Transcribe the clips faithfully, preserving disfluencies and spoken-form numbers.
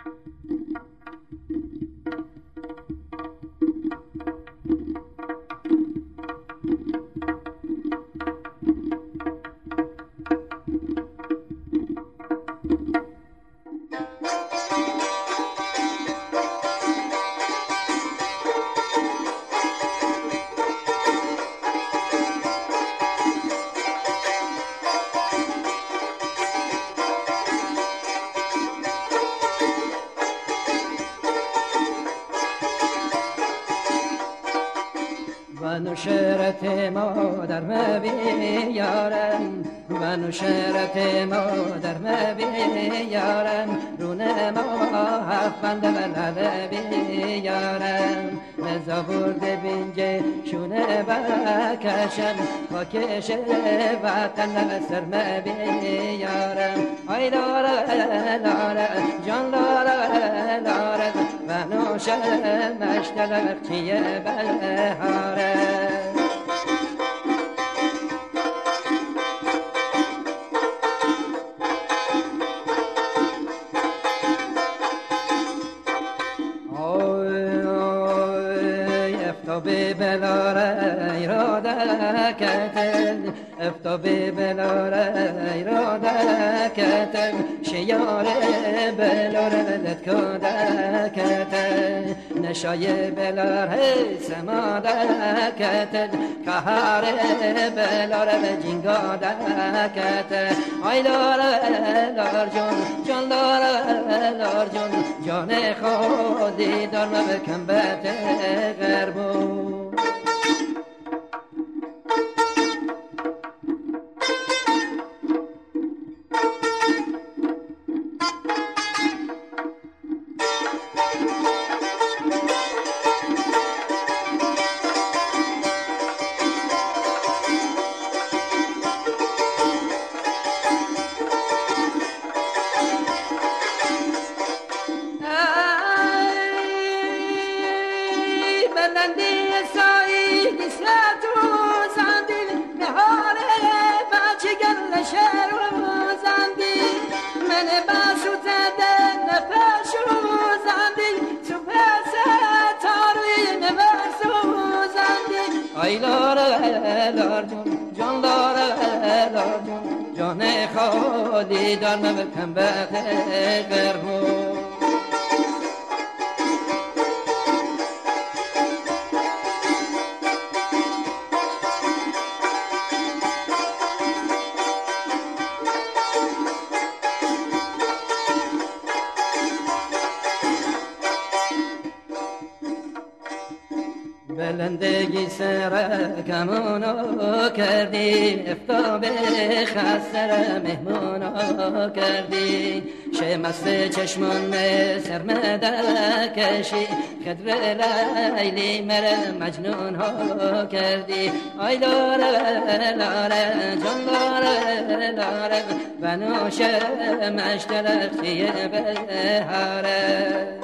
و نشرت مادر مبیارم و نشرت مادر مبیارم رونه ما هفت و لب بیارم رضا برده بینجه شونه بکشم خاکش وطن و سر مبیارم آی لاره لاره جان لاره لاره و نوشه مشتل چیه بلهاره افتابی بلاره ایراده کتل افتابی بلاره ایراده کتل شیاره بلاره ولد کده کتل نشای بلاره سماده کتل کهاره بلاره و جنگاده کتل آی لاره لار جون جان لاره لار جون جان خودی دار مبکن بته غربو ای لاره لار جون جان لاره لار جون جان خالی دار مبکن بته غربو بلندگی سرکمونو کردی افتاب خسر مهمونو کردی شمست چشمون سرمده کشی خدر لیلی مر مجنون ها کردی آی لاره لاره جان لاره لاره و نوش مشترخی بهاره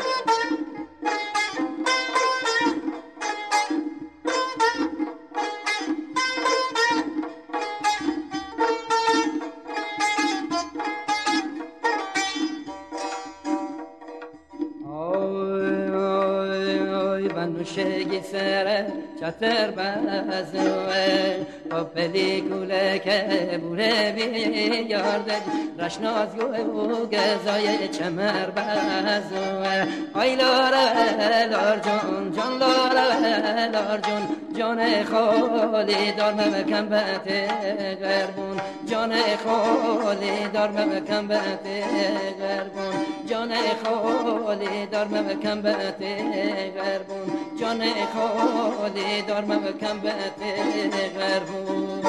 نوشگی سر چتر بزنوه و پلیکوله که بوره بیارده رشناز گوه و گزای چمر بزنوه آی لاره لار جون جان لاره لار جون جان خالی دار ممکن بته غربون جان خالی دار ممکن بته غربون جان خالی دار ممکن بته غربون جان خالی دار ممکن بته غربون